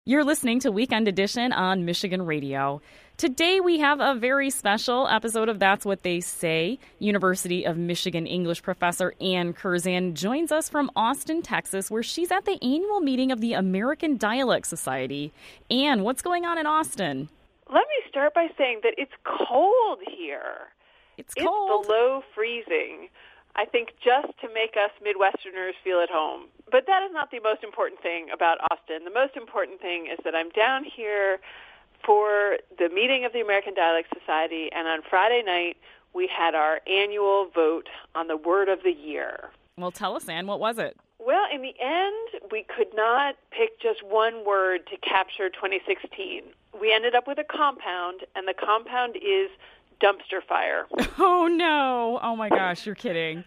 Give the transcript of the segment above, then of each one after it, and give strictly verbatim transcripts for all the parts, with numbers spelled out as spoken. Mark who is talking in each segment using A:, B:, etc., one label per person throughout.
A: You're listening to Weekend Edition on Michigan Radio. Today we have a very special episode of That's What They Say. University of Michigan English professor Ann Curzan joins us from Austin, Texas, where she's at the annual meeting of the American Dialect Society. Ann, what's going on in Austin?
B: Let me start by saying that it's cold here.
A: It's cold.
B: It's below freezing. I think just to make us Midwesterners feel at home. But that is not the most important thing about Austin. The most important thing is that I'm down here for the meeting of the American Dialect Society, and on Friday night we had our annual vote on the word of the year.
A: Well, tell us, Ann, what was it?
B: Well, in the end, we could not pick just one word to capture twenty sixteen. We ended up with a compound, and the compound is dumpster fire.
A: Oh, no. Oh, my gosh, you're kidding.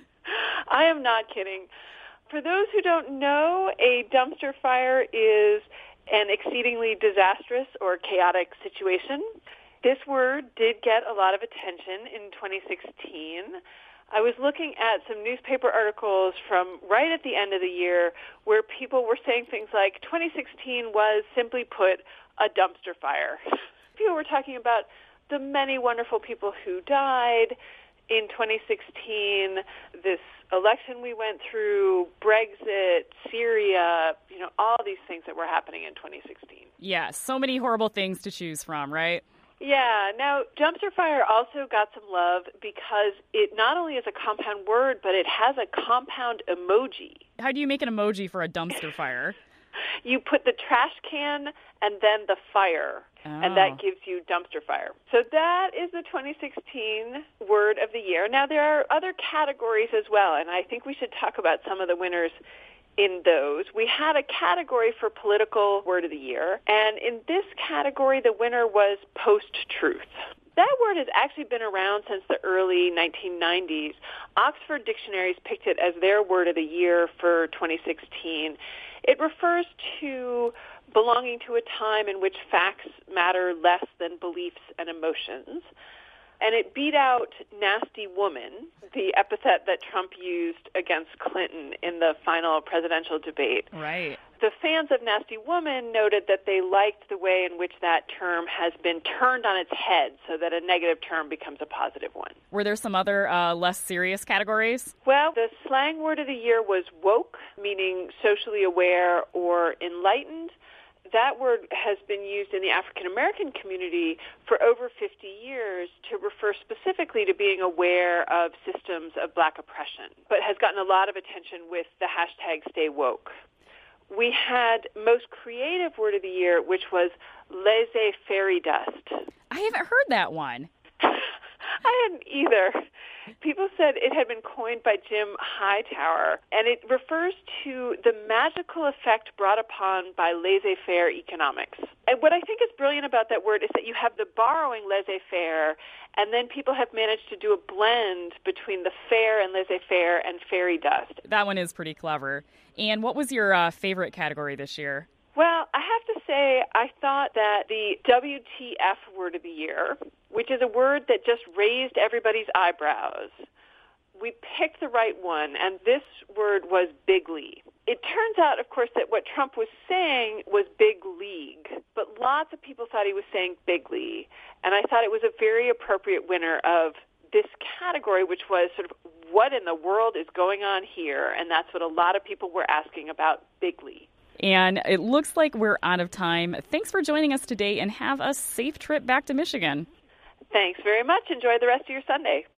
B: I am not kidding. For those who don't know, a dumpster fire is an exceedingly disastrous or chaotic situation. This word did get a lot of attention in twenty sixteen. I was looking at some newspaper articles from right at the end of the year where people were saying things like twenty sixteen was, simply put, a dumpster fire. People were talking about the many wonderful people who died in twenty sixteen, this election we went through, Brexit, Syria, you know, all these things that were happening in twenty sixteen.
A: Yeah, so many horrible things to choose from, right?
B: Yeah. Now, dumpster fire also got some love because it not only is a compound word, but it has a compound emoji.
A: How do you make an emoji for a dumpster fire?
B: You put the trash can and then the fire, oh. and that gives you dumpster fire. So that is the twenty sixteen word of the year. Now, there are other categories as well, and I think we should talk about some of the winners in those. We had a category for political word of the year, and in this category, the winner was post-truth. That word has actually been around since the early nineteen nineties. Oxford Dictionaries picked it as their word of the year for twenty sixteen. It refers to belonging to a time in which facts matter less than beliefs and emotions. And it beat out nasty woman, the epithet that Trump used against Clinton in the final presidential debate.
A: Right.
B: The fans of nasty woman noted that they liked the way in which that term has been turned on its head so that a negative term becomes a positive one.
A: Were there some other uh, less serious categories?
B: Well, the slang word of the year was woke, meaning socially aware or enlightened. That word has been used in the African-American community for over fifty years to refer specifically to being aware of systems of black oppression, but has gotten a lot of attention with the hashtag Stay Woke. We had most creative word of the year, which was laissez-faire dust.
A: I haven't heard that one.
B: I hadn't either. People said it had been coined by Jim Hightower, and it refers to the magical effect brought upon by laissez-faire economics. And what I think is brilliant about that word is that you have the borrowing laissez-faire, and then people have managed to do a blend between the fair and laissez-faire and fairy dust.
A: That one is pretty clever. And what was your uh, favorite category this year?
B: Well, I have to say I thought that the W T F word of the year, which is a word that just raised everybody's eyebrows, we picked the right one, and this word was bigly. It turns out, of course, that what Trump was saying was big league, but lots of people thought he was saying bigly, and I thought it was a very appropriate winner of this category, which was sort of what in the world is going on here, and that's what a lot of people were asking about bigly.
A: And it looks like we're out of time. Thanks for joining us today, and have a safe trip back to Michigan.
B: Thanks very much. Enjoy the rest of your Sunday.